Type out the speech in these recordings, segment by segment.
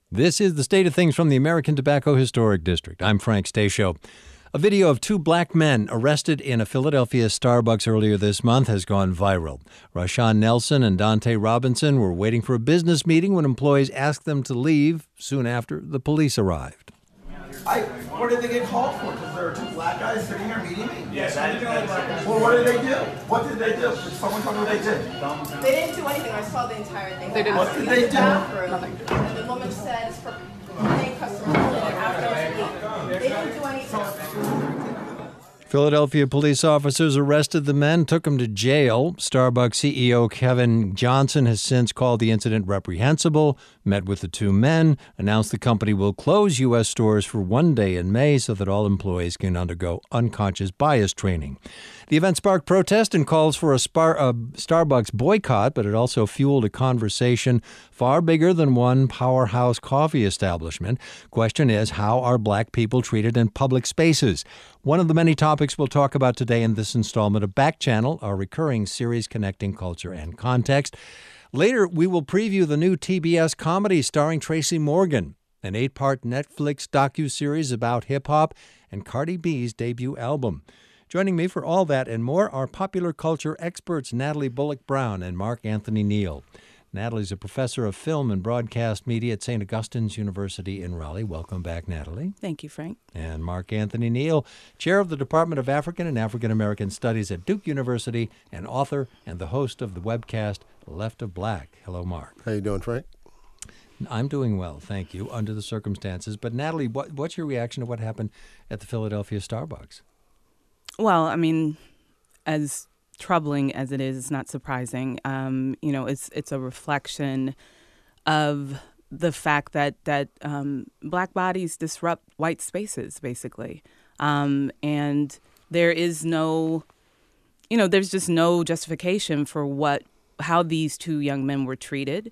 This is the state of things from the American Tobacco Historic District. I'm Frank Stasio. A video of two black men arrested in a Philadelphia Starbucks earlier this month has gone viral. Rashawn Nelson and Dante Robinson were waiting for a business meeting when employees asked them to leave soon after the police arrived. What did they get called for? Because there are two black guys sitting here meeting me? Yes, well, what did they do? What did they do? Did someone tell me what they did? They didn't do anything. I saw the entire thing. They didn't. What did they do? Nothing. And the woman said it's for paying customers only and after they didn't do anything. Philadelphia police officers arrested the men, took them to jail. Starbucks CEO Kevin Johnson has since called the incident reprehensible, met with the two men, announced the company will close U.S. stores for one day in May so that all employees can undergo unconscious bias training. The event sparked protest and calls for a Starbucks boycott, but it also fueled a conversation far bigger than one powerhouse coffee establishment. Question is, how are black people treated in public spaces? One of the many topics we'll talk about today in this installment of Back Channel, our recurring series connecting culture and context. Later, we will preview the new TBS comedy starring Tracy Morgan, an 8-part Netflix docuseries about hip-hop and Cardi B's debut album. Joining me for all that and more are popular culture experts Natalie Bullock-Brown and Mark Anthony Neal. Natalie's a professor of film and broadcast media at St. Augustine's University in Raleigh. Welcome back, Natalie. Thank you, Frank. And Mark Anthony Neal, chair of the Department of African and African American Studies at Duke University, and author and the host of the webcast Left of Black. Hello, Mark. How you doing, Frank? I'm doing well, thank you, under the circumstances. But Natalie, what's your reaction to what happened at the Philadelphia Starbucks? Well, I mean, as troubling as it is, it's not surprising. It's a reflection of the fact that black bodies disrupt white spaces, basically, and there is no, there's just no justification for how these two young men were treated.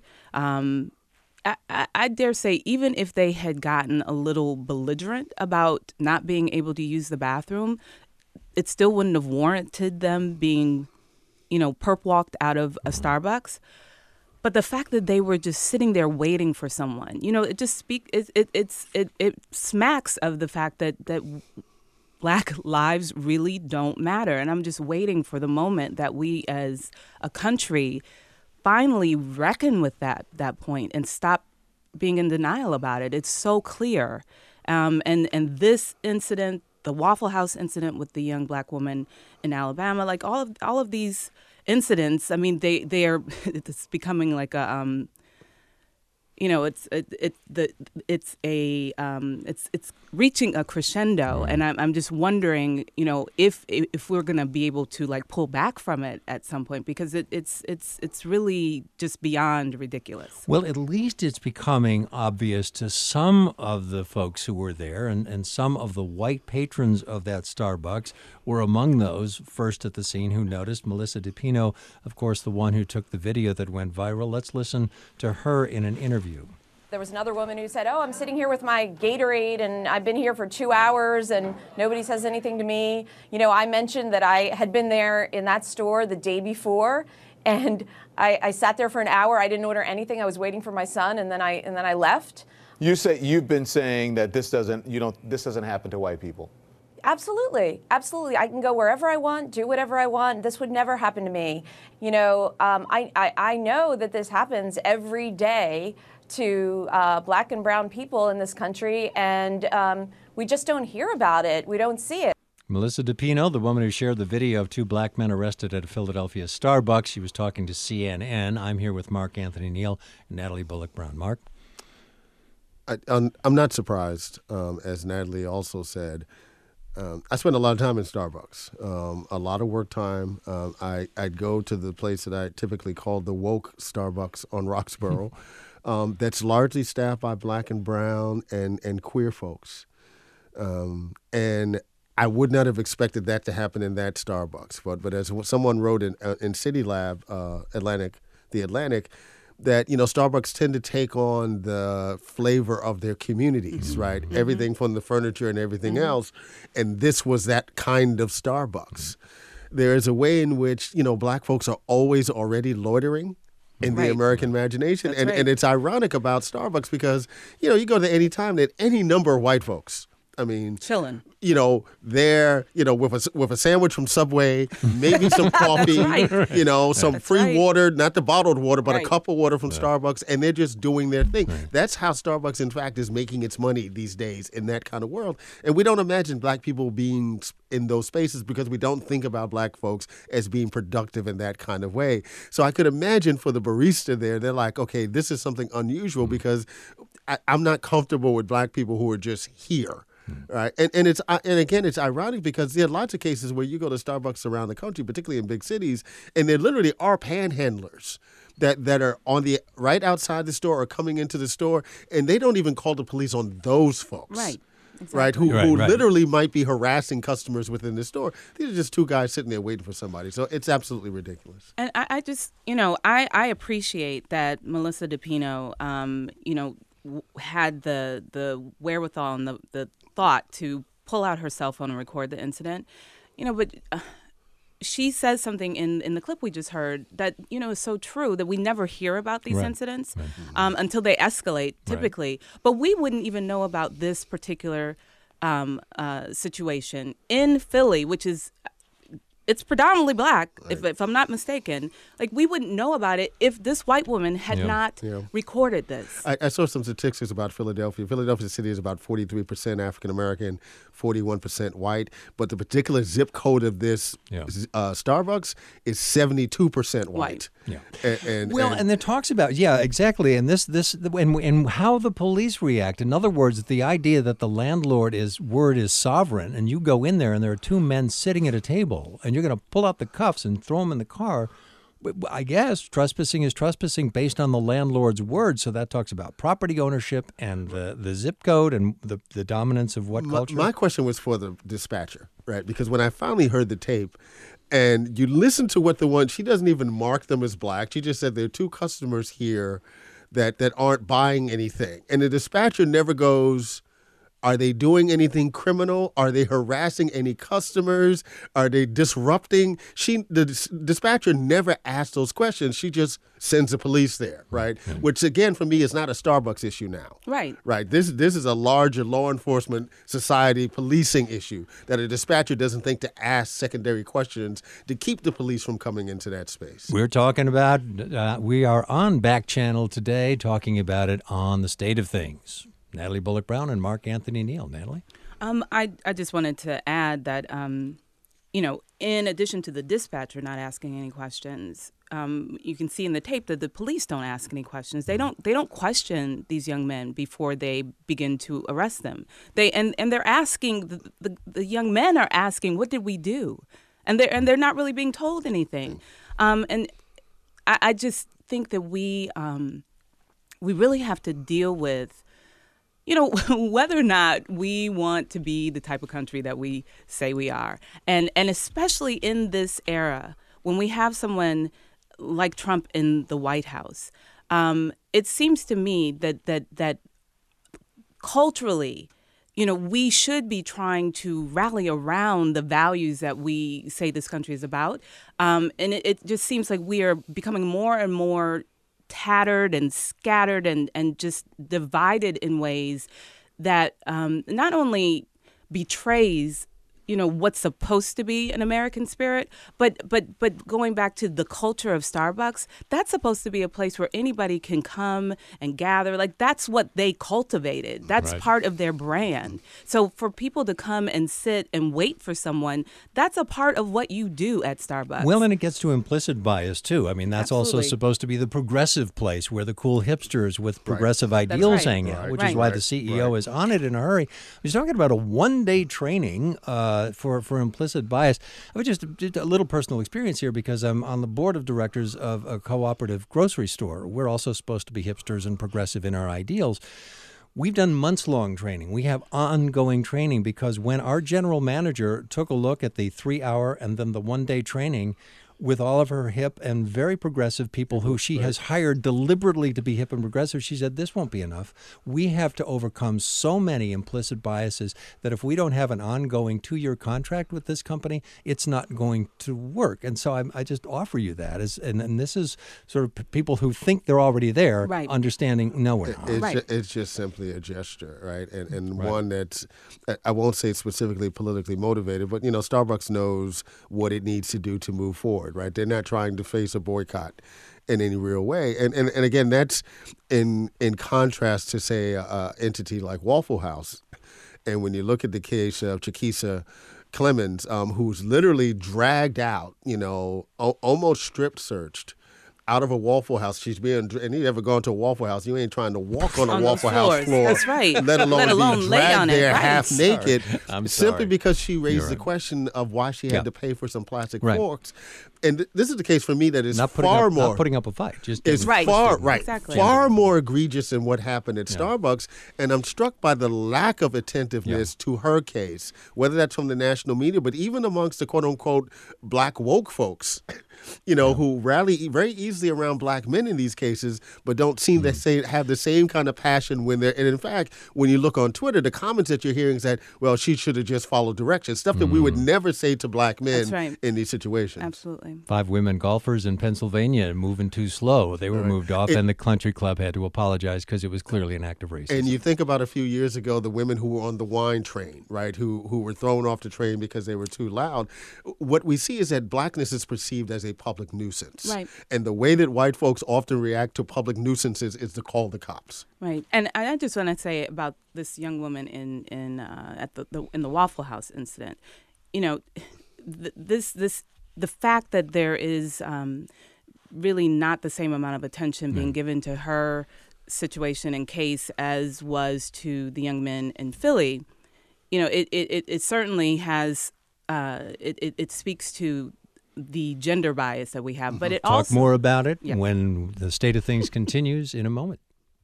I dare say, even if they had gotten a little belligerent about not being able to use the bathroom, it still wouldn't have warranted them being, perp walked out of a Starbucks. But the fact that they were just sitting there waiting for someone, it smacks of the fact that black lives really don't matter. And I'm just waiting for the moment that we as a country finally reckon with that point and stop being in denial about it. It's so clear. And this incident, the Waffle House incident with the young black woman in Alabama, like all of these incidents, I mean, they are it's becoming like a it's reaching a crescendo, and I'm just wondering, if we're gonna be able to like pull back from it at some point, because it's really just beyond ridiculous. Well, at least it's becoming obvious to some of the folks who were there, and some of the white patrons of that Starbucks were among those first at the scene who noticed. Melissa DePino, of course, the one who took the video that went viral. Let's listen to her in an interview. There was another woman who said, I'm sitting here with my Gatorade and I've been here for 2 hours and nobody says anything to me. I mentioned that I had been there in that store the day before, and I sat there for an hour. I didn't order anything. I was waiting for my son, and then I left. You've been saying that this doesn't happen to white people. Absolutely. Absolutely. I can go wherever I want, do whatever I want. This would never happen to me. I know that this happens every day to black and brown people in this country, and we just don't hear about it. We don't see it. Melissa DePino, the woman who shared the video of two black men arrested at a Philadelphia Starbucks. She was talking to CNN. I'm here with Mark Anthony Neal and Natalie Bullock-Brown. Mark? I'm not surprised, as Natalie also said. I spend a lot of time in Starbucks, a lot of work time. I'd go to the place that I typically call the woke Starbucks on Roxborough. That's largely staffed by black and brown and queer folks. And I would not have expected that to happen in that Starbucks. But as someone wrote in City Lab, The Atlantic, that, Starbucks tend to take on the flavor of their communities, right? Mm-hmm. Everything from the furniture and everything else. And this was that kind of Starbucks. There is a way in which, black folks are always already loitering in the Right. American imagination. That's And right. and it's ironic about Starbucks because, you go to any time that any number of white folks, I mean, Chilling. they're, with a sandwich from Subway, maybe some coffee, right. some That's free right. water, not the bottled water, but Right. a cup of water from Starbucks, and they're just doing their thing. That's how Starbucks, in fact, is making its money these days in that kind of world. And we don't imagine black people being in those spaces because we don't think about black folks as being productive in that kind of way. So I could imagine for the barista there, they're like, okay, this is something unusual because I'm not comfortable with black people who are just here. Right, and again, it's ironic because there are lots of cases where you go to Starbucks around the country, particularly in big cities, and there literally are panhandlers that are on the right outside the store or coming into the store, and they don't even call the police on those folks. Right. Right, who Right. literally might be harassing customers within the store. These are just two guys sitting there waiting for somebody. So it's absolutely ridiculous. And I just, I appreciate that Melissa DePino, had the wherewithal and the thought to pull out her cell phone and record the incident, but she says something in the clip we just heard that, is so true that we never hear about these incidents until they escalate typically. But we wouldn't even know about this particular situation in Philly, which is it's predominantly black, if I'm not mistaken. Like, we wouldn't know about it if this white woman had not recorded this. I saw some statistics about Philadelphia. Philadelphia City is about 43% African-American, 41% white. But the particular zip code of this Starbucks is 72% white. Yeah. And it talks about exactly, and and how the police react. In other words, the idea that the landlord's word is sovereign, and you go in there and there are two men sitting at a table, and you're going to pull out the cuffs and throw them in the car. I guess trespassing is trespassing based on the landlord's word. So that talks about property ownership and the zip code and the dominance of what culture. My question was for the dispatcher, right? Because when I finally heard the tape, and you listen to what she doesn't even mark them as black. She just said there are two customers here that aren't buying anything. And the dispatcher never goes, are they doing anything criminal? Are they harassing any customers? Are they disrupting? The dispatcher never asks those questions. She just sends the police there, right? Which, again, for me, is not a Starbucks issue now. Right. Right. This is a larger law enforcement society policing issue that a dispatcher doesn't think to ask secondary questions to keep the police from coming into that space. We're talking about, we are on Back Channel today talking about it on The State of Things. Natalie Bullock Brown and Mark Anthony Neal. Natalie? I just wanted to add that, in addition to the dispatcher not asking any questions, you can see in the tape that the police don't ask any questions. They don't question these young men before they begin to arrest them. They're asking, the young men are asking, what did we do? And they're not really being told anything. And I just think that we really have to deal with, whether or not we want to be the type of country that we say we are. And especially in this era, when we have someone like Trump in the White House, it seems to me that culturally, we should be trying to rally around the values that we say this country is about. And it just seems like we are becoming more and more tattered and scattered and just divided in ways that not only betrays what's supposed to be an American spirit, but going back to the culture of Starbucks, that's supposed to be a place where anybody can come and gather. Like, that's what they cultivated. That's part of their brand. So for people to come and sit and wait for someone, that's a part of what you do at Starbucks. Well, and it gets to implicit bias, too. I mean, that's also supposed to be the progressive place where the cool hipsters with progressive ideals hang out, which is why the CEO is on it in a hurry. He's talking about a one-day training for implicit bias. I just a little personal experience here because I'm on the board of directors of a cooperative grocery store. We're also supposed to be hipsters and progressive in our ideals. We've done months-long training. We have ongoing training because when our general manager took a look at the 3-hour and then the one-day training, with all of her hip and very progressive people who she has hired deliberately to be hip and progressive. She said, this won't be enough. We have to overcome so many implicit biases that if we don't have an ongoing 2-year contract with this company, it's not going to work. And so I just offer you that. And this is sort of people who think they're already there, understanding, no, we're not. It's just simply a gesture, right? And one that's, I won't say specifically politically motivated, but, Starbucks knows what it needs to do to move forward, right? They're not trying to face a boycott in any real way. And again, that's in contrast to, say, an entity like Waffle House. And when you look at the case of Chiquisa Clemens, who's literally dragged out, almost strip searched out of a Waffle House. She's being, and you ever gone to a Waffle House, you ain't trying to walk on a Waffle House floor. That's right. Let alone be lay dragged on there it. half naked, simply because she raised You're the question of why she had to pay for some plastic Right. forks. And this is the case for me that is Not putting up a fight. Just it's Exactly. far more egregious than what happened at Starbucks. And I'm struck by the lack of attentiveness to her case, whether that's from the national media, but even amongst the quote unquote black woke folks, who rally very easily around black men in these cases, but don't seem to have the same kind of passion when they're. And in fact, when you look on Twitter, the comments that you're hearing is that, well, she should have just followed directions, stuff that we would never say to black men in these situations. Absolutely. 5 women golfers in Pennsylvania moving too slow. They were moved off, and the country club had to apologize because it was clearly an act of racism. And you think about a few years ago, the women who were on the wine train, right, who were thrown off the train because they were too loud. What we see is that blackness is perceived as a public nuisance. Right. And the way that white folks often react to public nuisances is to call the cops. Right. And I just want to say about this young woman in the Waffle House incident. The fact that there is really not the same amount of attention being given to her situation and case as was to the young men in Philly, it certainly has it speaks to the gender bias that we have. But it Talk also more about it when the State of Things continues in a moment.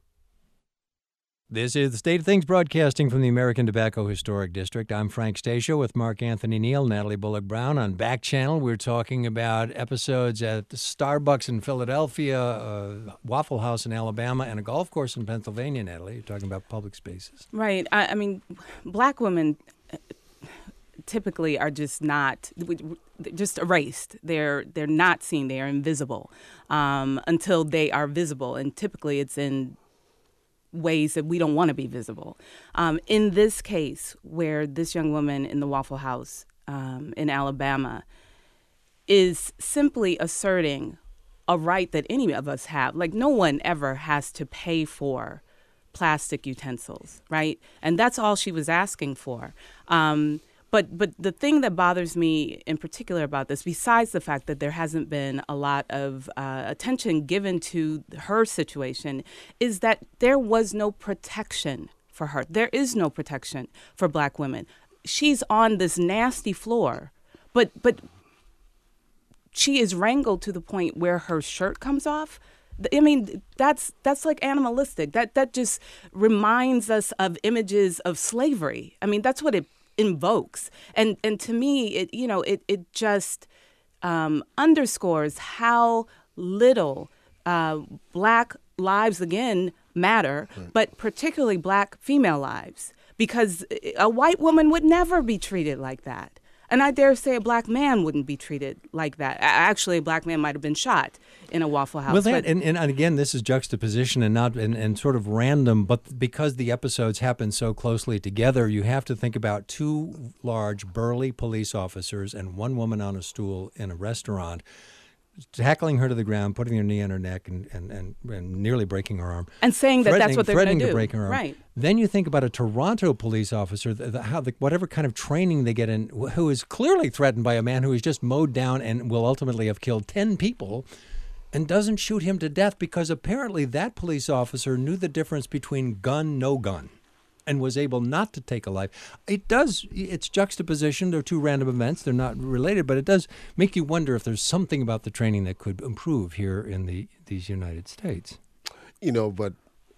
This is the State of Things broadcasting from the American Tobacco Historic District. I'm Frank Stasio with Mark Anthony Neal, Natalie Bullock Brown. On Back Channel, we're talking about episodes at the Starbucks in Philadelphia, Waffle House in Alabama, and a golf course in Pennsylvania, Natalie. You're talking about public spaces. Right. I mean, black women typically are just erased. They're not seen. They are invisible until they are visible. And typically it's in ways that we don't want to be visible. In this case, where this young woman in the Waffle House in Alabama is simply asserting a right that any of us have. Like, no one ever has to pay for plastic utensils, right? And that's all she was asking for. But the thing that bothers me in particular about this, besides the fact that there hasn't been a lot of attention given to her situation, is that there was no protection for her. There is no protection for black women. She's on this nasty floor, but she is wrangled to the point where her shirt comes off. I mean, that's like animalistic. That just reminds us of images of slavery. I mean, that's what it invokes. And to me, it just underscores how little black lives, again, matter, but particularly black female lives, because a white woman would never be treated like that. And I dare say a black man wouldn't be treated like that. Actually, a black man might have been shot in a Waffle House. Well, and again, this is juxtaposition and sort of random, but because the episodes happen so closely together, you have to think about 2 large, burly police officers and 1 woman on a stool in a restaurant, tackling her to the ground, putting her knee on her neck, and nearly breaking her arm. And saying that that's what they're going to do. Threatening to break her arm. Right. Then you think about a Toronto police officer, whatever kind of training they get in, who is clearly threatened by a man who is just mowed down and will ultimately have killed 10 people, and doesn't shoot him to death because apparently that police officer knew the difference between gun, no gun, and was able not to take a life. It's juxtaposition. They're 2 random events. They're not related, but it does make you wonder if there's something about the training that could improve here in these United States. But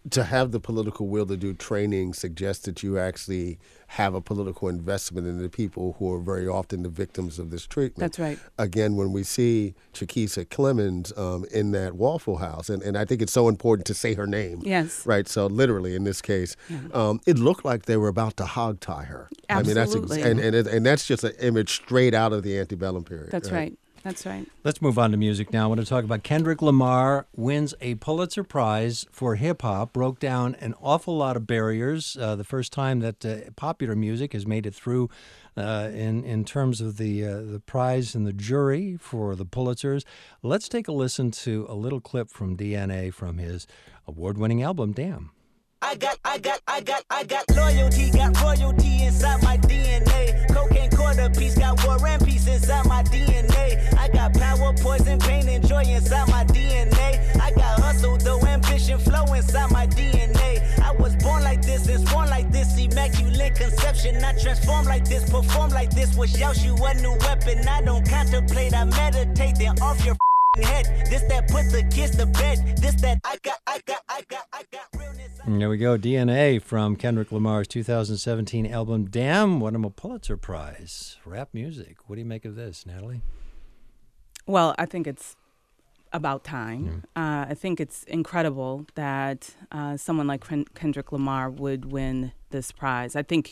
to have the political will to do training suggests that you actually have a political investment in the people who are very often the victims of this treatment. That's right. Again, when we see Chiquisa Clemons in that Waffle House, and I think it's so important to say her name. Yes. Right. So literally in this case, it looked like they were about to hogtie her. Absolutely. I mean, and that's just an image straight out of the antebellum period. That's right. That's right. Let's move on to music now. I want to talk about Kendrick Lamar wins a Pulitzer Prize for hip-hop, broke down an awful lot of barriers, the first time that popular music has made it through in terms of the prize and the jury for the Pulitzers. Let's take a listen to a little clip from DNA from his award-winning album, Damn. I got loyalty, got royalty inside my DNA. Cocaine quarter piece, got war and peace inside my DNA. I got power, poison, pain, and joy inside my DNA. I got hustle, though, ambition, flow inside my DNA. I was born like this and sworn like this, immaculate conception. I transform like this, perform like this, wish out you a new weapon. I don't contemplate, I meditate, then off your head. This that put the kids to bed. This that I got realness. There we go. DNA from Kendrick Lamar's 2017 album, Damn, won him a Pulitzer Prize. Rap music. What do you make of this, Natalie? Well, I think it's about time. I think it's incredible that someone like Kendrick Lamar would win this prize. I think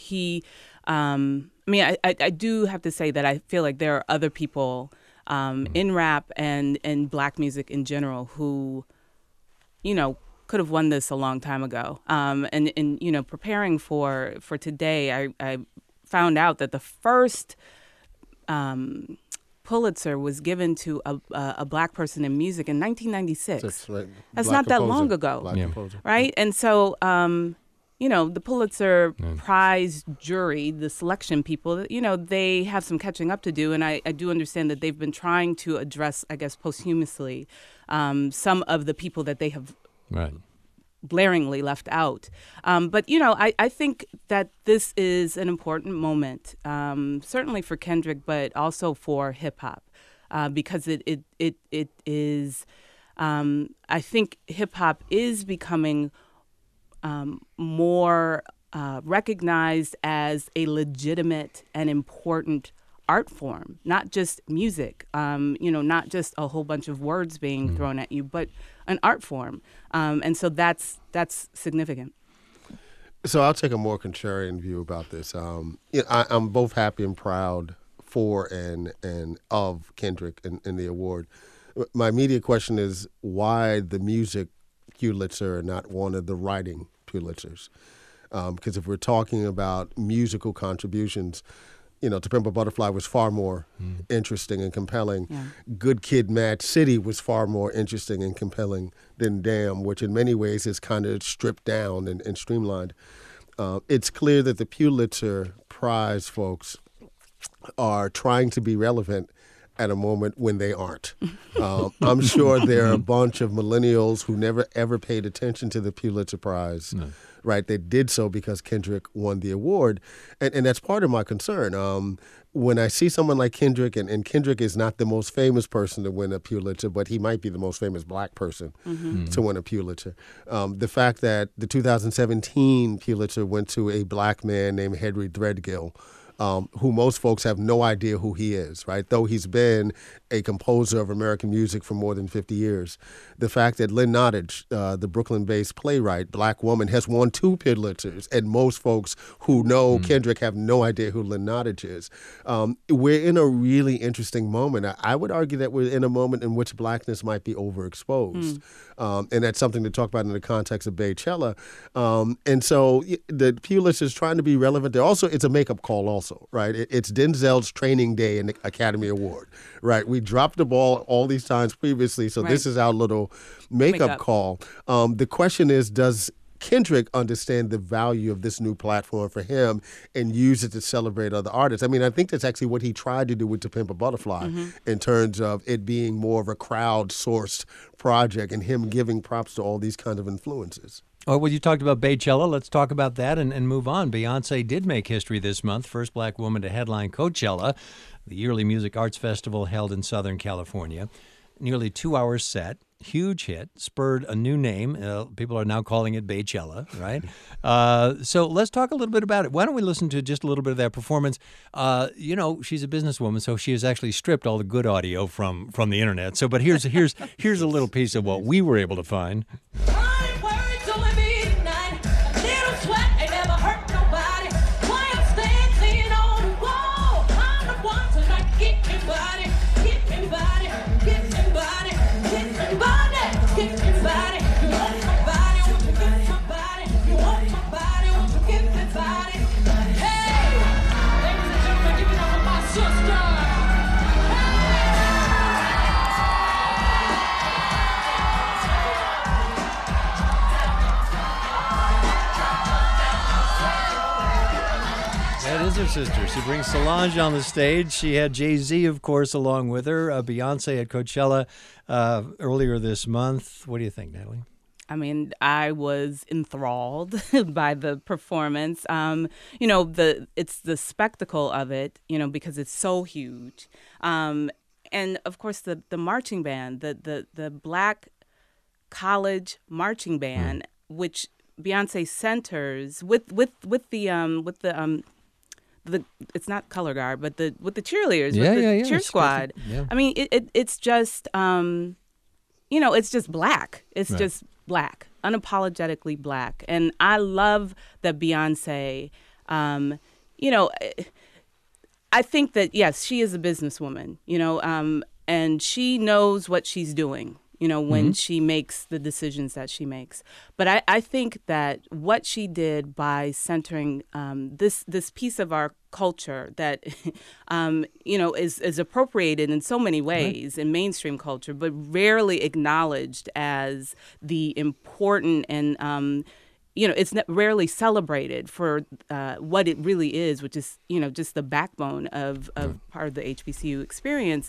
I do have to say that I feel like there are other people in rap and black music in general who, could have won this a long time ago. And preparing for today, I found out that the first Pulitzer was given to a black person in music in 1996. That's not that long ago, right? And so, the Pulitzer Prize jury, the selection people, they have some catching up to do. And I do understand that they've been trying to address, I guess, posthumously, some of the people that they have blaringly left out. But I think that this is an important moment, certainly for Kendrick, but also for hip hop, because it is, I think hip hop is becoming more recognized as a legitimate and important art form, not just music, not just a whole bunch of words being thrown at you, but an art form. And so that's significant. So I'll take a more contrarian view about this. I'm both happy and proud for and of Kendrick in the award. My immediate question is why the music Pulitzer and not one of the writing Pulitzers? Because if we're talking about musical contributions, To Pimp a Butterfly was far more interesting and compelling. Yeah. Good Kid, Mad City was far more interesting and compelling than Damn, which in many ways is kind of stripped down and streamlined. It's clear that the Pulitzer Prize folks are trying to be relevant at a moment when they aren't. I'm sure there are a bunch of millennials who never ever paid attention to the Pulitzer Prize, right? They did so because Kendrick won the award. And that's part of my concern. When I see someone like Kendrick, and Kendrick is not the most famous person to win a Pulitzer, but he might be the most famous black person to win a Pulitzer. The fact that the 2017 Pulitzer went to a black man named Henry Threadgill, who most folks have no idea who he is, right? Though he's been a composer of American music for more than 50 years. The fact that Lynn Nottage, the Brooklyn-based playwright, black woman, has won 2 Pulitzers, and most folks who know Kendrick have no idea who Lynn Nottage is. We're in a really interesting moment. I would argue that we're in a moment in which blackness might be overexposed. And that's something to talk about in the context of Baychella. And so the Pulitzer is trying to be relevant. It's a makeup call also, right? It's Denzel's training day in the Academy Award, right? We dropped the ball all these times previously, so this is our little makeup call. The question is, does Kendrick understand the value of this new platform for him and use it to celebrate other artists? I mean, I think that's actually what he tried to do with To Pimp a Butterfly in terms of it being more of a crowd-sourced project and him giving props to all these kinds of influences. Oh, well, you talked about Baychella. Let's talk about that and move on. Beyonce did make history this month, first black woman to headline Coachella, the yearly music arts festival held in Southern California. Nearly 2 hours set. huge hit, spurred a new name. People are now calling it Beychella, right? So let's talk a little bit about it. Why don't we listen to just a little bit of that performance? She's a businesswoman, so she has actually stripped all the good audio from the internet. So, but here's a little piece of what we were able to find. That is her sister. She brings Solange on the stage. She had Jay-Z, of course, along with her. Beyonce at Coachella earlier this month. What do you think, Natalie? I mean, I was enthralled by the performance. It's the spectacle of it, because it's so huge. And of course, the marching band, the Black college marching band, which Beyonce centers with the it's not color guard, but with the cheerleaders, with the cheer squad. Yeah. I mean, it's just it's just black. It's just black, unapologetically black. And I love that Beyonce, I think that, yes, she is a businesswoman, and she knows what she's doing, when she makes the decisions that she makes. But I think that what she did by centering this piece of our culture that, is appropriated in so many ways in mainstream culture, but rarely acknowledged as the important and, it's rarely celebrated for what it really is, which is, just the backbone of part of the HBCU experience.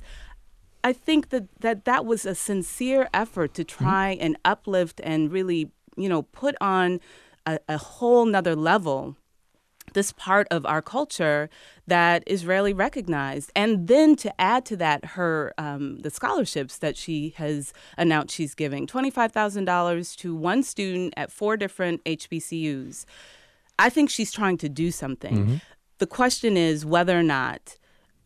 I think that was a sincere effort to try and uplift and really, put on a whole nother level this part of our culture that is rarely recognized. And then to add to that her the scholarships that she has announced she's giving, $25,000 to one student at 4 different HBCUs. I think she's trying to do something. The question is whether or not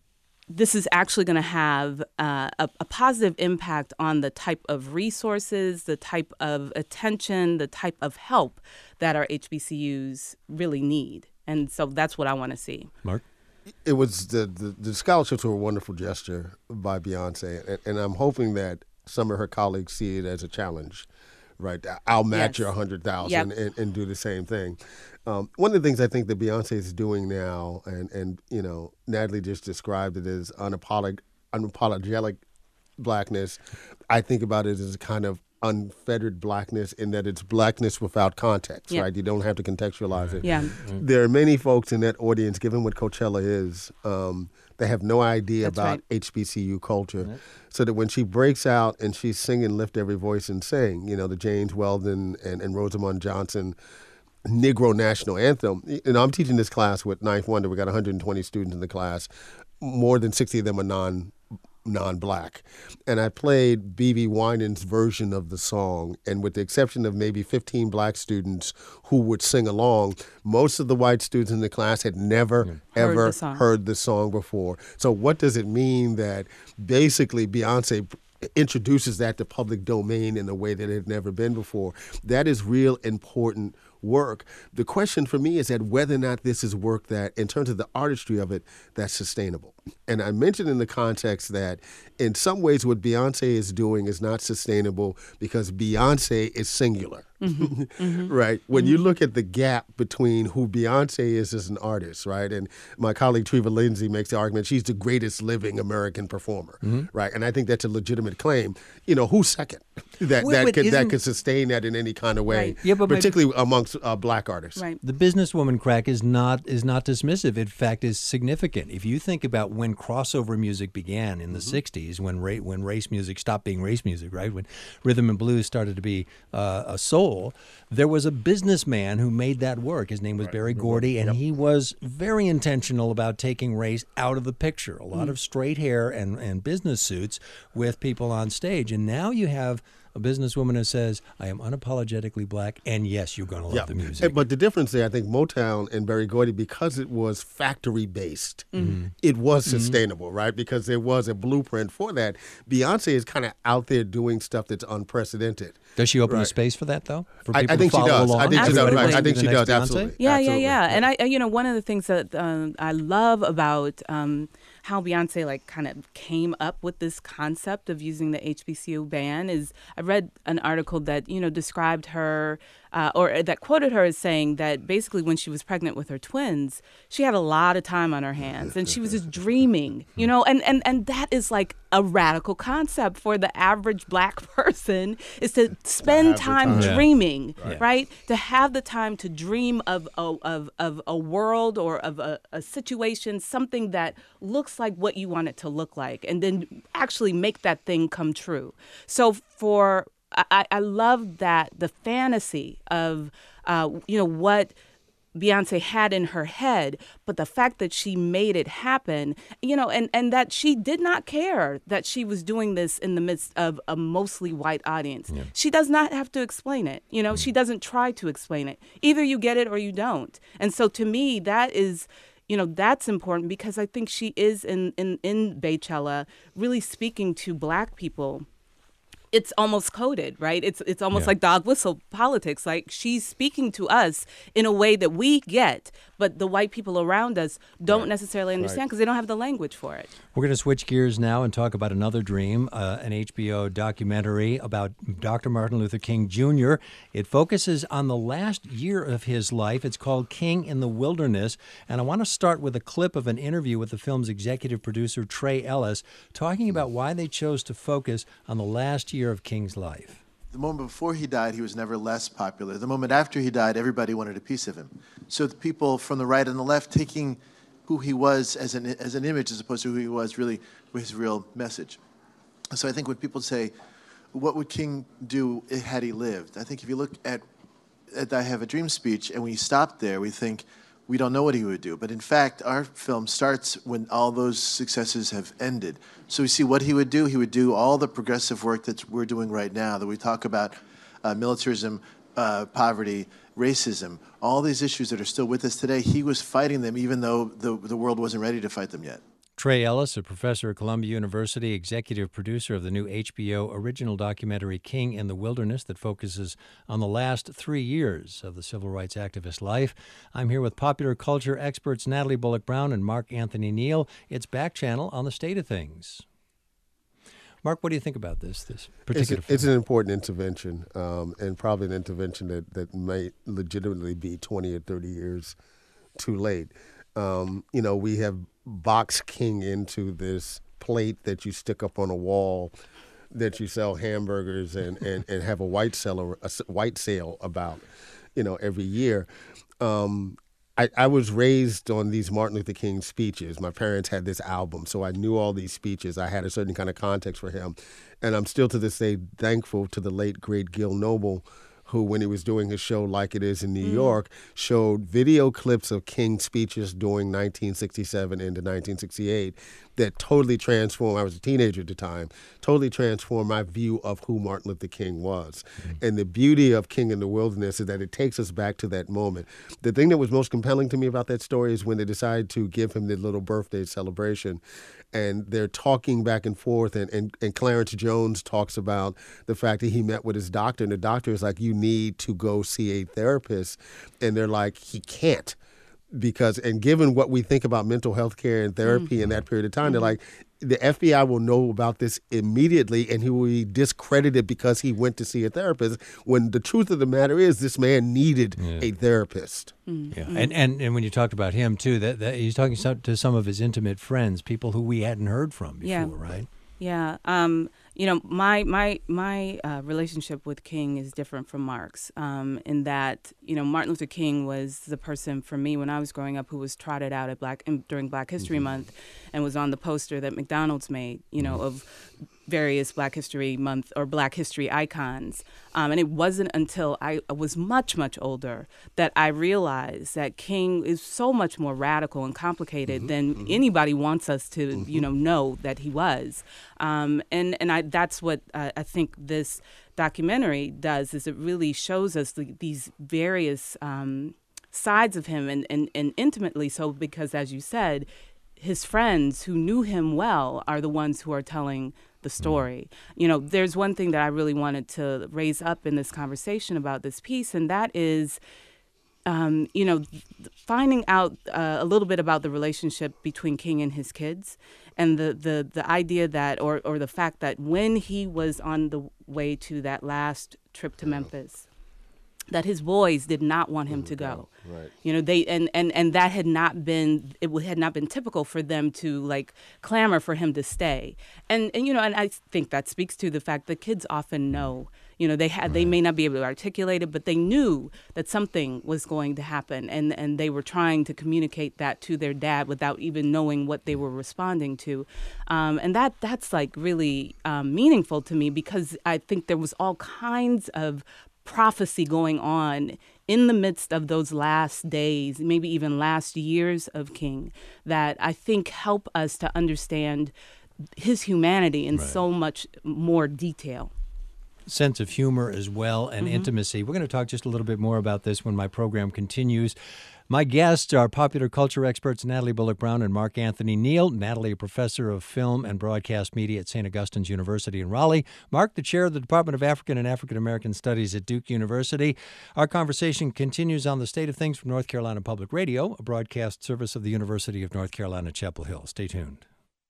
this is actually going to have a positive impact on the type of resources, the type of attention, the type of help that our HBCUs really need. And so that's what I want to see. Mark? It was the scholarships were a wonderful gesture by Beyonce, and I'm hoping that some of her colleagues see it as a challenge. Right, I'll match your 100,000 and do the same thing. One of the things I think that Beyonce is doing now, and Natalie just described it as unapologetic blackness. I think about it as a kind of unfettered blackness in that it's blackness without context, right? You don't have to contextualize it. Yeah. There are many folks in that audience, given what Coachella is, they have no idea about HBCU culture. Right. So that when she breaks out and she's singing Lift Every Voice and Sing, the James Weldon and Rosamond Johnson Negro National Anthem. I'm teaching this class with Ninth Wonder. We got 120 students in the class. More than 60 of them are non-black. And I played B.B. Winans' version of the song, and with the exception of maybe 15 black students who would sing along, most of the white students in the class had never, ever heard the song before. So what does it mean that basically Beyonce introduces that to public domain in a way that it had never been before? That is real important work. The question for me is that whether or not this is work that, in terms of the artistry of it, that's sustainable. And I mentioned in the context that in some ways what Beyonce is doing is not sustainable because Beyonce is singular. Right? When you look at the gap between who Beyonce is as an artist, right? And my colleague Treva Lindsay makes the argument she's the greatest living American performer, right? And I think that's a legitimate claim. Who's second that could sustain that in any kind of way, particularly amongst black artists. Right. The businesswoman crack is not dismissive. In fact, is significant. If you think about when crossover music began in the 60s, when race music stopped being race music, right? When rhythm and blues started to be a soul, there was a businessman who made that work. His name was Berry Gordy, and he was very intentional about taking race out of the picture. A lot of straight hair and business suits with people on stage. And now you have a businesswoman who says, I am unapologetically black, and yes, you're going to love the music. But the difference there, I think Motown and Berry Gordy, because it was factory-based, it was sustainable, right? Because there was a blueprint for that. Beyonce is kind of out there doing stuff that's unprecedented. Does she open a space for that, though? For people I think to she follow does. along? I think she does. Absolutely. I think The she next does. Beyonce? Absolutely. Yeah, Absolutely. yeah. And one of the things that I love about how Beyonce like kind of came up with this concept of using the HBCU ban is I read an article that described her or that quoted her as saying that basically when she was pregnant with her twins, she had a lot of time on her hands and she was just dreaming, and that is like a radical concept for the average black person is to spend time dreaming, right? To have the time to dream of a world or of a situation, something that looks like what you want it to look like, and then actually make that thing come true. So I love that the fantasy of what Beyonce had in her head, but the fact that she made it happen, and that she did not care that she was doing this in the midst of a mostly white audience. Yeah. She does not have to explain it. She doesn't try to explain it. Either you get it or you don't. And so to me, that is, that's important because I think she is in Beychella really speaking to black people. It's almost coded, right? It's almost like dog whistle politics. Like she's speaking to us in a way that we get, but the white people around us don't necessarily understand because they don't have the language for it. We're going to switch gears now and talk about Another Dream, an HBO documentary about Dr. Martin Luther King Jr. It focuses on the last year of his life. It's called King in the Wilderness. And I want to start with a clip of an interview with the film's executive producer, Trey Ellis, talking about why they chose to focus on the last year of King's life. The moment before he died, he was never less popular. The moment after he died, everybody wanted a piece of him. So the people from the right and the left taking who he was as an image as opposed to who he was really with his real message. So I think when people say, what would King do had he lived? I think if you look at I Have a Dream speech and we stop there, we think, we don't know what he would do. But in fact, our film starts when all those successes have ended. So we see what he would do. He would do all the progressive work that we're doing right now, that we talk about militarism, poverty, racism, all these issues that are still with us today. He was fighting them even though the world wasn't ready to fight them yet. Trey Ellis, a professor at Columbia University, executive producer of the new HBO original documentary King in the Wilderness that focuses on the last 3 years of the civil rights activist life. I'm here with popular culture experts Natalie Bullock-Brown and Mark Anthony Neal. It's Back Channel on the State of Things. Mark, what do you think about this particular film? It's an important intervention, and probably an intervention that may legitimately be 20 or 30 years too late. We have boxed King into this plate that you stick up on a wall, that you sell hamburgers and have a white sale about, every year. I was raised on these Martin Luther King speeches. My parents had this album, so I knew all these speeches. I had a certain kind of context for him. And I'm still to this day thankful to the late, great Gil Noble, who, when he was doing his show Like It Is in New York, showed video clips of King's speeches during 1967 into 1968 that totally transformed, I was a teenager at the time, totally transformed my view of who Martin Luther King was. And the beauty of King in the Wilderness is that it takes us back to that moment. The thing that was most compelling to me about that story is when they decided to give him the little birthday celebration, and they're talking back and forth, and Clarence Jones talks about the fact that he met with his doctor, and the doctor is like, you need to go see a therapist. And they're like, he can't. And given what we think about mental health care and therapy in that period of time, they're like, the FBI will know about this immediately and he will be discredited because he went to see a therapist, when the truth of the matter is this man needed a therapist. Yeah, and when you talked about him, too, that he's talking to some of his intimate friends, people who we hadn't heard from before, right? Yeah. My relationship with King is different from Mark's, in that, Martin Luther King was the person for me when I was growing up who was trotted out at during Black History Month and was on the poster that McDonald's made, of various Black History Month or Black History icons. And it wasn't until I was much, much older that I realized that King is so much more radical and complicated than anybody wants us to, know that he was. That's what I think this documentary does, is it really shows us these various sides of him and intimately so, because as you said, his friends who knew him well are the ones who are telling the story. There's one thing that I really wanted to raise up in this conversation about this piece, and that is, finding out a little bit about the relationship between King and his kids, and the idea that, or the fact that when he was on the way to that last trip to Memphis, that his boys did not want him to go. Right. They and that had not been typical for them to clamor for him to stay. And I think that speaks to the fact that kids often know. They may not be able to articulate it, but they knew that something was going to happen, and they were trying to communicate that to their dad without even knowing what they were responding to. And that's really meaningful to me, because I think there was all kinds of prophecy going on in the midst of those last days, maybe even last years of King, that I think help us to understand his humanity in so much more detail. Sense of humor as well, and intimacy. We're going to talk just a little bit more about this when my program continues. My guests are popular culture experts Natalie Bullock Brown and Mark Anthony Neal. Natalie, a professor of film and broadcast media at St. Augustine's University in Raleigh. Mark, the chair of the Department of African and African American Studies at Duke University. Our conversation continues on the state of things from North Carolina Public Radio, a broadcast service of the University of North Carolina, Chapel Hill. Stay tuned.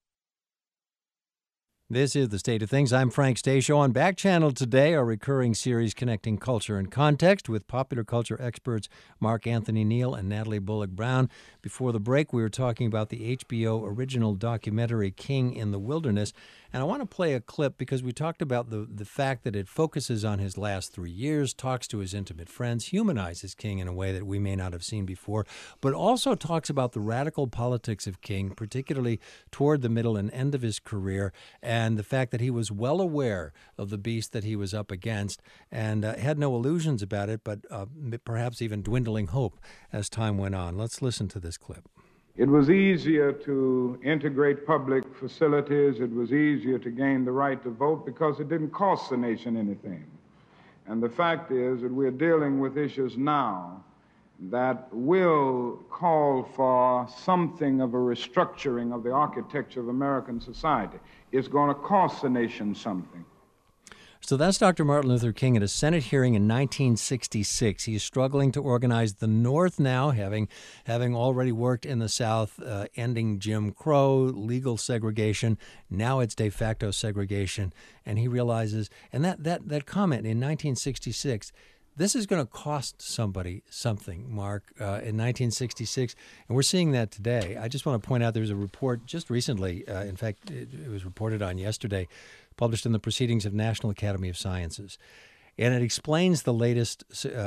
This is The State of Things. I'm Frank Stasio. On Back Channel today, our recurring series connecting culture and context with popular culture experts Mark Anthony Neal and Natalie Bullock Brown. Before the break, we were talking about the HBO original documentary King in the Wilderness. And I want to play a clip because we talked about the fact that it focuses on his last 3 years, talks to his intimate friends, humanizes King in a way that we may not have seen before, but also talks about the radical politics of King, particularly toward the middle and end of his career, and the fact that he was well aware of the beast that he was up against and had no illusions about it, but perhaps even dwindling hope as time went on. Let's listen to this clip. It was easier to integrate public facilities. It was easier to gain the right to vote because it didn't cost the nation anything. And the fact is that we're dealing with issues now that will call for something of a restructuring of the architecture of American society. It's going to cost the nation something. So that's Dr. Martin Luther King at a Senate hearing in 1966. He is struggling to organize the North now, having already worked in the South, ending Jim Crow, legal segregation. Now it's de facto segregation. And he realizes, and that comment in 1966, this is going to cost somebody something, Mark, in 1966. And we're seeing that today. I just want to point out there's a report just recently, in fact, it was reported on yesterday, published in the Proceedings of National Academy of Sciences. And it explains the latest,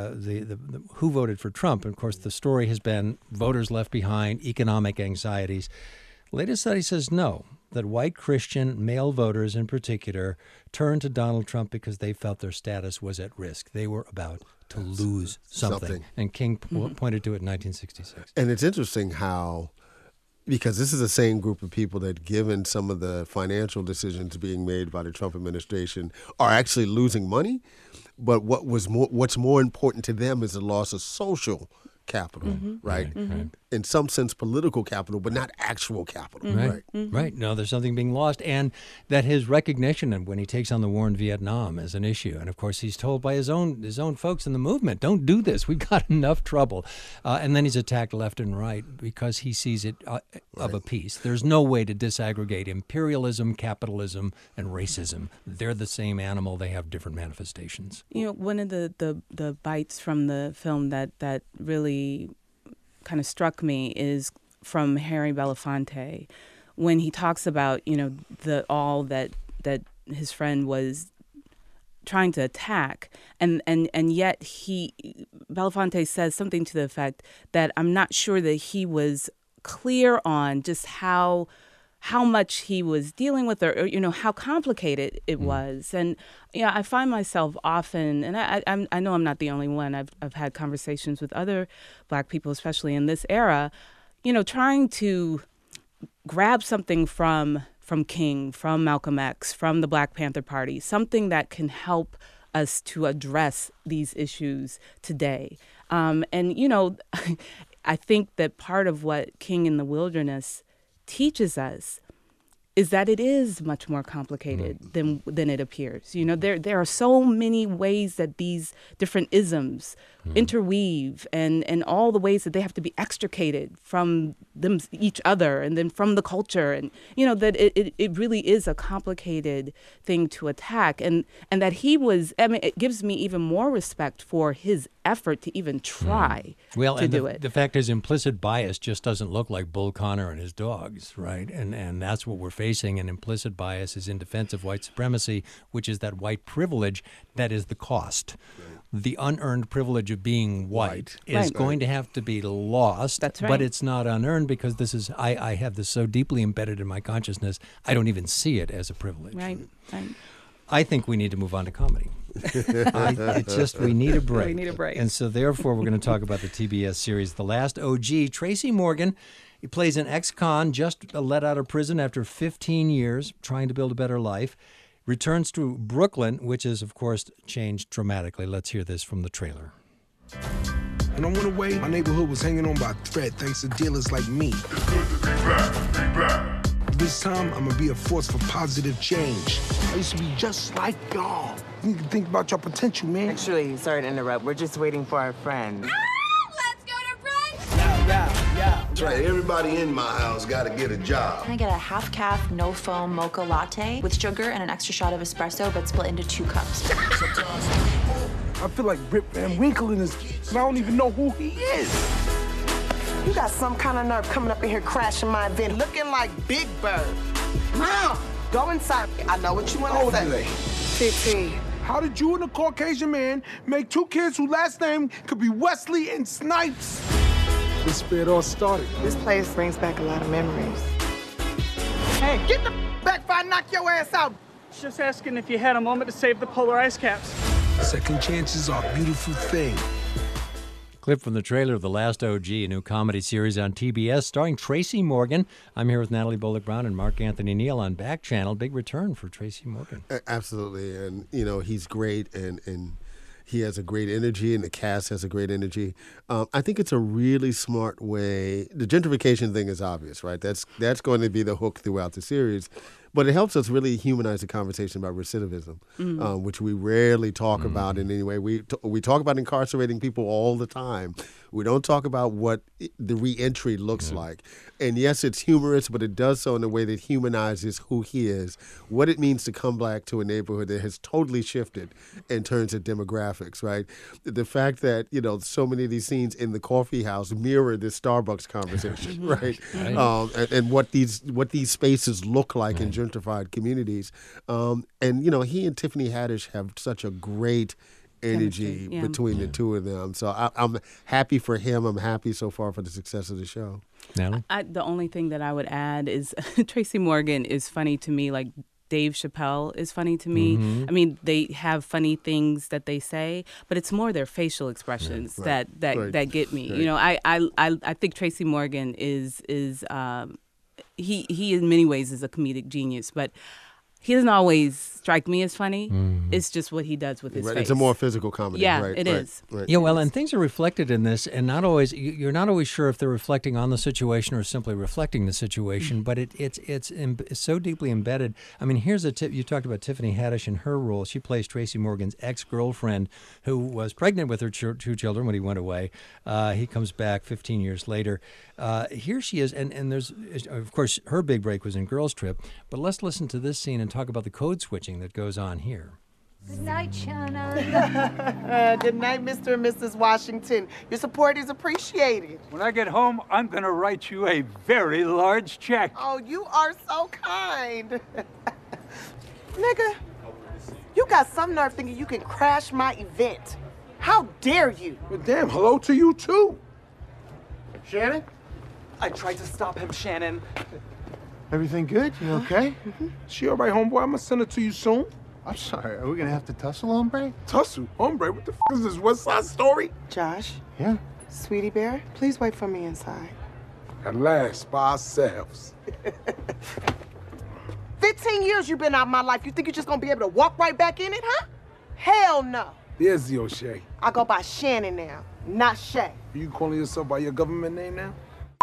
who voted for Trump. And, of course, the story has been voters left behind, economic anxieties. The latest study says no, that white Christian male voters in particular turned to Donald Trump because they felt their status was at risk. They were about to lose something. And King pointed to it in 1966. And it's interesting how, because this is the same group of people that, given some of the financial decisions being made by the Trump administration, are actually losing money. But what's more important to them is the loss of social capital, right? In some sense, political capital, but not actual capital, right? Right. No, there's something being lost. And that his recognition of when he takes on the war in Vietnam as an issue. And, of course, he's told by his own folks in the movement, don't do this. We've got enough trouble. And then he's attacked left and right because he sees it of a piece. There's no way to disaggregate imperialism, capitalism, and racism. They're the same animal. They have different manifestations. One of the bites from the film that really kind of struck me is from Harry Belafonte, when he talks about all that his friend was trying to attack, and yet Belafonte says something to the effect that I'm not sure that he was clear on just how how much he was dealing with, or how complicated it was. And I find myself often, and I know I'm not the only one. I've had conversations with other Black people, especially in this era, trying to grab something from King, from Malcolm X, from the Black Panther Party, something that can help us to address these issues today. And I think that part of what King in the Wilderness teaches us is that it is much more complicated than it appears. There are so many ways that these different isms interweave, and all the ways that they have to be extricated from each other and then from the culture, and that it really is a complicated thing to attack, and that it gives me even more respect for his effort to even try to do it. The fact is, implicit bias just doesn't look like Bull Connor and his dogs, right? And that's what we're facing. And implicit bias is in defense of white supremacy, which is that white privilege that is the cost. Right. The unearned privilege of being white is going to have to be lost. That's right. But it's not unearned, because this is I have this so deeply embedded in my consciousness, I don't even see it as a privilege. Right. I think we need to move on to comedy. It's just we need a break. We need a break. And so therefore we're going to talk about the TBS series The Last OG. Tracy Morgan, he plays an ex-con just let out of prison after 15 years trying to build a better life. Returns to Brooklyn, which is, of course, changed dramatically. Let's hear this from the trailer. When I went away, my neighborhood was hanging on by a thread thanks to dealers like me. It's good to be back. This time, I'm gonna be a force for positive change. I used to be just like y'all. You need to think about your potential, man. Actually, sorry to interrupt. We're just waiting for our friend. Let's go to brunch! Yeah. That's right, everybody in my house gotta get a job. Can I get a half-calf, no-foam mocha latte with sugar and an extra shot of espresso, but split into 2 cups? I feel like Rip Van Winkle in this, and I don't even know who he is. You got some kind of nerve coming up in here crashing my event, looking like Big Bird. Mom, go inside. I know what you want to say. TT. How did you and a Caucasian man make 2 kids whose last name could be Wesley and Snipes? This is where it all started. This place brings back a lot of memories. Hey, get the back before I knock your ass out. Just asking if you had a moment to save the polar ice caps. Second chances are a beautiful thing. Clip from the trailer of The Last OG, a new comedy series on TBS starring Tracy Morgan. I'm here with Natalie Bullock-Brown and Mark Anthony Neal on Back Channel. Big return for Tracy Morgan. Absolutely. And, he's great, and he has a great energy, and the cast has a great energy. I think it's a really smart way. The gentrification thing is obvious, right? That's going to be the hook throughout the series. But it helps us really humanize the conversation about recidivism, which we rarely talk about in any way. We talk about incarcerating people all the time. We don't talk about what the reentry looks like. And yes, it's humorous, but it does so in a way that humanizes who he is, what it means to come back to a neighborhood that has totally shifted in terms of demographics, right? The fact that, so many of these scenes in the coffee house mirror this Starbucks conversation, right? And what these spaces look like in gentrified communities. And he and Tiffany Haddish have such a great energy between the two of them. So I'm happy for him. I'm happy so far for the success of the show. The only thing that I would add is Tracy Morgan is funny to me, like Dave Chappelle is funny to me. I mean, they have funny things that they say, but it's more their facial expressions that get me. I think Tracy Morgan is he in many ways is a comedic genius, but he doesn't always strike me as funny. It's just what he does with his face. It's a more physical comedy. Yeah, it is. Yeah, well, and things are reflected in this, and you're not always sure if they're reflecting on the situation or simply reflecting the situation, but it's so deeply embedded. I mean, here's a tip. You talked about Tiffany Haddish and her role. She plays Tracy Morgan's ex-girlfriend who was pregnant with her 2 children when he went away. He comes back 15 years later. Here she is, and there's, of course, her big break was in Girls Trip, but let's listen to this scene and talk about the code switching that goes on here. Good night, Shanna. Good night, Mr. and Mrs. Washington. Your support is appreciated. When I get home, I'm going to write you a very large check. Oh, you are so kind. Nigga, you got some nerve thinking you can crash my event. How dare you? Well, damn, hello to you, too. Shannon? I tried to stop him, Shannon. Everything good? You okay? She all right, homeboy? I'm gonna send her to you soon. I'm sorry, are we gonna have to tussle, hombre? Tussle? Hombre, what the f is this, West Side Story? Josh? Yeah? Sweetie Bear, please wait for me inside. At last, by ourselves. 15 years you've been out of my life. You think you're just gonna be able to walk right back in it, huh? Hell no. There's the O'Shea. I go by Shannon now, not Shay. You calling yourself by your government name now?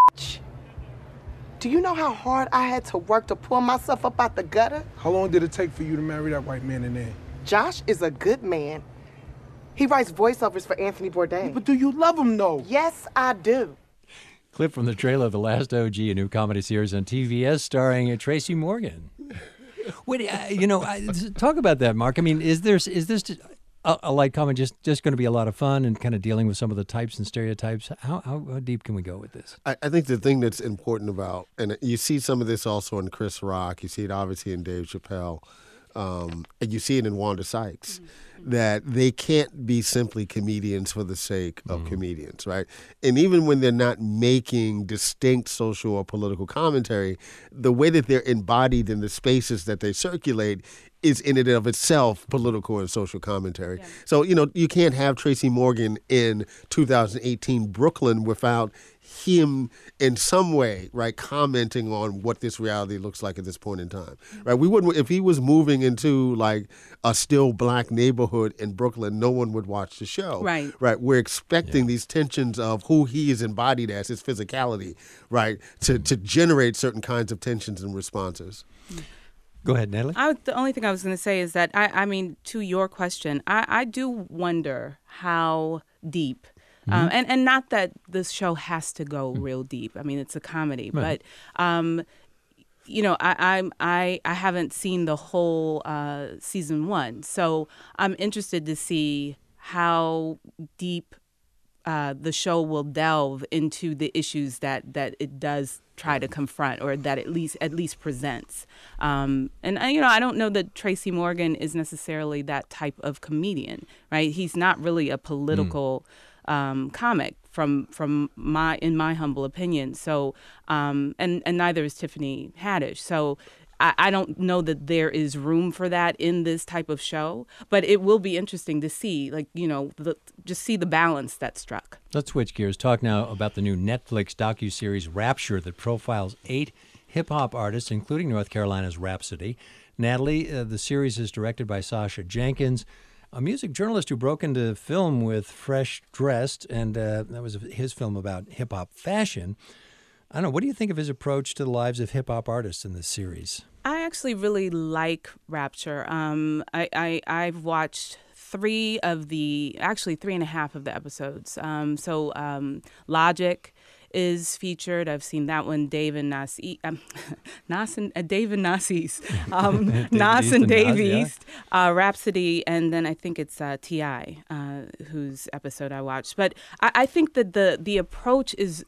Do you know how hard I had to work to pull myself up out the gutter? How long did it take for you to marry that white man in there? Josh is a good man. He writes voiceovers for Anthony Bourdain. Yeah, but do you love him, though? Yes, I do. Clip from the trailer of The Last OG, a new comedy series on TBS starring Tracy Morgan. Wait, talk about that, Mark. I mean, is this a light comedy just going to be a lot of fun and kind of dealing with some of the types and stereotypes? How deep can we go with this? I think the thing that's important about, and you see some of this also in Chris Rock, you see it obviously in Dave Chappelle, and you see it in Wanda Sykes, that they can't be simply comedians for the sake of comedians, right? And even when they're not making distinct social or political commentary, the way that they're embodied in the spaces that they circulate is in and of itself political and social commentary. Yeah. So, you can't have Tracy Morgan in 2018 Brooklyn without him in some way, right, commenting on what this reality looks like at this point in time, right? We wouldn't, if he was moving into like a still black neighborhood in Brooklyn, no one would watch the show, right? We're expecting these tensions of who he is embodied as, his physicality, right, to generate certain kinds of tensions and responses. Go ahead, Natalie. The only thing I was going to say is that, I mean, to your question, I do wonder how deep, and not that this show has to go real deep. I mean, it's a comedy, right. But, I haven't seen the whole season 1, so I'm interested to see how deep the show will delve into the issues that it does try to confront, or that at least presents. And I don't know that Tracy Morgan is necessarily that type of comedian, right? He's not really a political comic from my humble opinion. So and neither is Tiffany Haddish. So I don't know that there is room for that in this type of show, but it will be interesting to see, just see the balance that's struck. Let's switch gears. Talk now about the new Netflix docuseries Rapture that profiles 8 hip-hop artists, including North Carolina's Rhapsody. Natalie, the series is directed by Sasha Jenkins, a music journalist who broke into film with Fresh Dressed, and that was his film about hip-hop fashion. I don't know, what do you think of his approach to the lives of hip-hop artists in this series? I actually really like Rapture. I've watched 3 and a half of the episodes. Logic is featured. I've seen that one. Dave and Nas and Dave East, Rhapsody, and then I think it's T.I., whose episode I watched. But I think that the approach is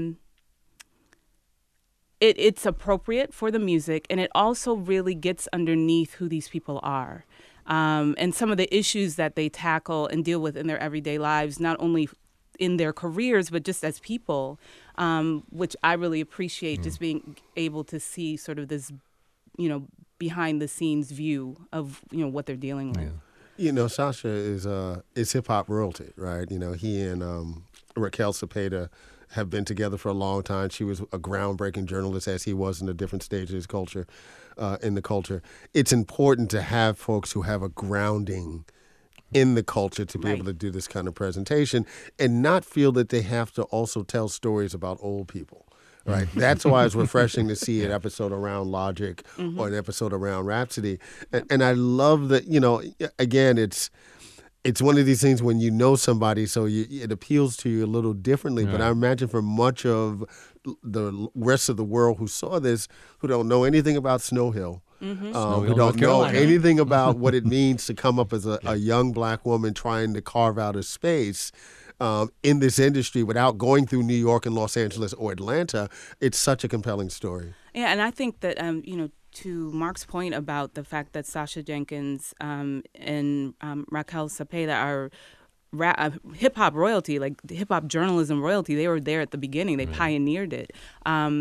it's appropriate for the music, and it also really gets underneath who these people are. And some of the issues that they tackle and deal with in their everyday lives, not only in their careers, but just as people, which I really appreciate, just being able to see sort of this, behind the scenes view of, what they're dealing with. Yeah. Sasha is hip hop royalty, right? He and Raquel Cepeda have been together for a long time. She was a groundbreaking journalist, as he was in a different stage of his culture, in the culture. It's important to have folks who have a grounding in the culture to be able to do this kind of presentation and not feel that they have to also tell stories about old people, right? That's why it's refreshing to see an episode around Logic or an episode around Rhapsody. And I love that, again, it's one of these things when you know somebody, so it appeals to you a little differently. Right. But I imagine for much of the rest of the world who saw this, who don't know anything about Snow Hill, who don't know anything about what it means to come up as a young black woman trying to carve out a space in this industry without going through New York and Los Angeles or Atlanta, it's such a compelling story. Yeah, and I think that, to Mark's point about the fact that Sasha Jenkins and Raquel Cepeda are hip-hop royalty, like hip-hop journalism royalty, they were there at the beginning. They pioneered it.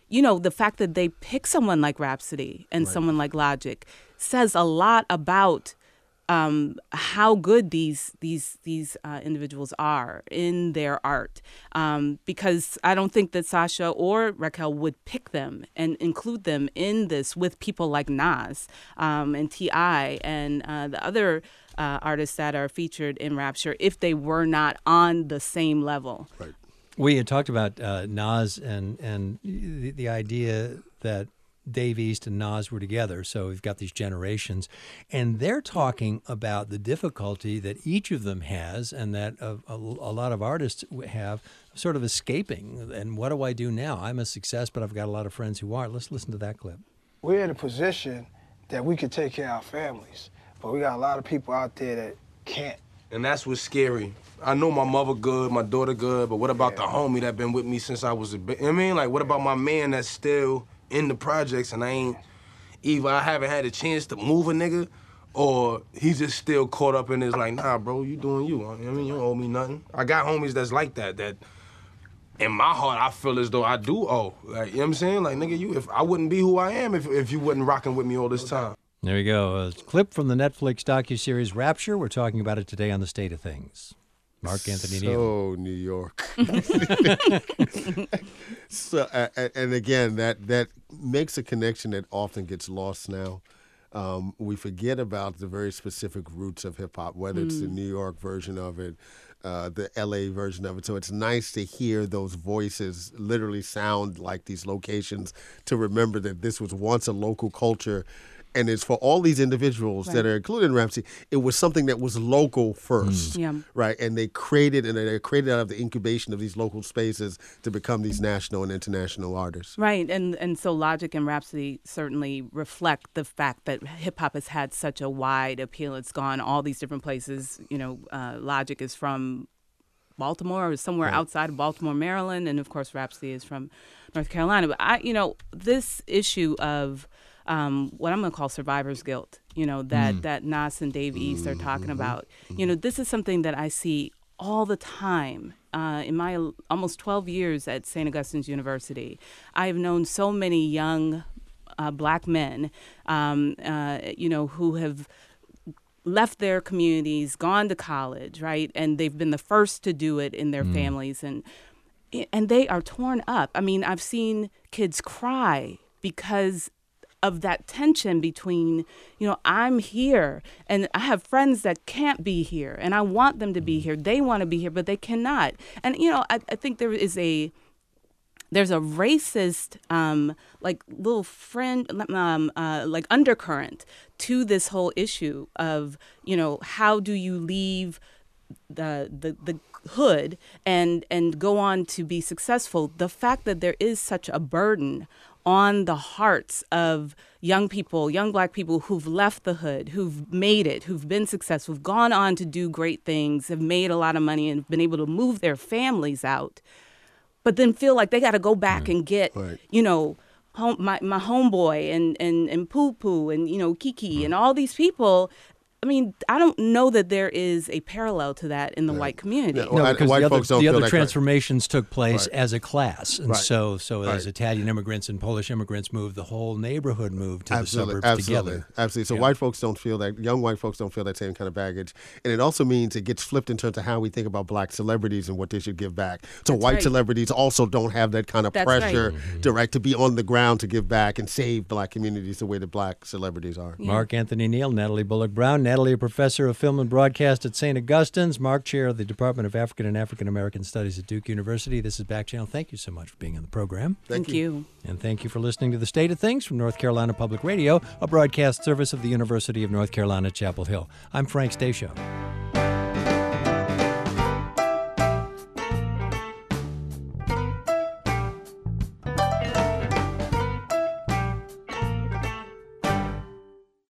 the fact that they pick someone like Rhapsody and someone like Logic says a lot about how good these individuals are in their art, because I don't think that Sasha or Raquel would pick them and include them in this with people like Nas and T.I. and the other artists that are featured in Rapture if they were not on the same level. Right. We had talked about Nas and the idea that Dave East and Nas were together, so we've got these generations, and they're talking about the difficulty that each of them has and that a lot of artists have sort of escaping. And what do I do now? I'm a success, but I've got a lot of friends who aren't. Let's listen to that clip. We're in a position that we could take care of our families, but we got a lot of people out there that can't. And that's what's scary. I know my mother good, my daughter good, but what about the homie that been with me since I was a bit? I mean, like, what about my man that's still in the projects and either I haven't had a chance to move a nigga or he's just still caught up in this like, nah, bro, you doing you. I mean, you don't owe me nothing. I got homies that's like that in my heart, I feel as though I do owe. Like, you know what I'm saying? Like, nigga, if I wouldn't be who I am if you wasn't rocking with me all this time. There you go. A clip from the Netflix docuseries Rapture. We're talking about it today on The State of Things. Mark Anthony Neal. So New York. So, and again, that makes a connection that often gets lost now. We forget about the very specific roots of hip hop, whether it's the New York version of it, the LA version of it. So it's nice to hear those voices literally sound like these locations, to remember that this was once a local culture. And it's for all these individuals that are included in Rhapsody, it was something that was local first, right? And they created out of the incubation of these local spaces to become these national and international artists. Right, and so Logic and Rhapsody certainly reflect the fact that hip-hop has had such a wide appeal. It's gone all these different places. Logic is from Baltimore or somewhere outside of Baltimore, Maryland, and of course Rhapsody is from North Carolina. But this issue of what I'm going to call survivor's guilt, that Nas and Dave East are talking about. This is something that I see all the time in my almost 12 years at St. Augustine's University. I have known so many young black men, who have left their communities, gone to college, right? And they've been the first to do it in their families. And they are torn up. I mean, I've seen kids cry because of that tension between, I'm here and I have friends that can't be here and I want them to be here. They want to be here, but they cannot. And, I think there's a racist, little friend, undercurrent to this whole issue of, how do you leave the hood and go on to be successful? The fact that there is such a burden on the hearts of young people, young black people who've left the hood, who've made it, who've been successful, who've gone on to do great things, have made a lot of money and been able to move their families out, but then feel like they got to go back and get, my homeboy and Poo Poo and, Kiki and all these people. I mean, I don't know that there is a parallel to that in the white community. No, because the other transformations took place as a class. And so as Italian immigrants and Polish immigrants moved, the whole neighborhood moved to the suburbs together. Absolutely. So white folks don't feel that, young white folks don't feel that same kind of baggage. And it also means it gets flipped in terms of how we think about black celebrities and what they should give back. So white celebrities also don't have that kind of pressure to be on the ground to give back and save black communities the way that black celebrities are. Yeah. Mark Anthony Neal, Natalie Bullock Brown. Natalie, a professor of film and broadcast at St. Augustine's. Mark, chair of the Department of African and African American Studies at Duke University. This is Back Channel. Thank you so much for being on the program. Thank you. And thank you for listening to The State of Things from North Carolina Public Radio, a broadcast service of the University of North Carolina, Chapel Hill. I'm Frank Stasio.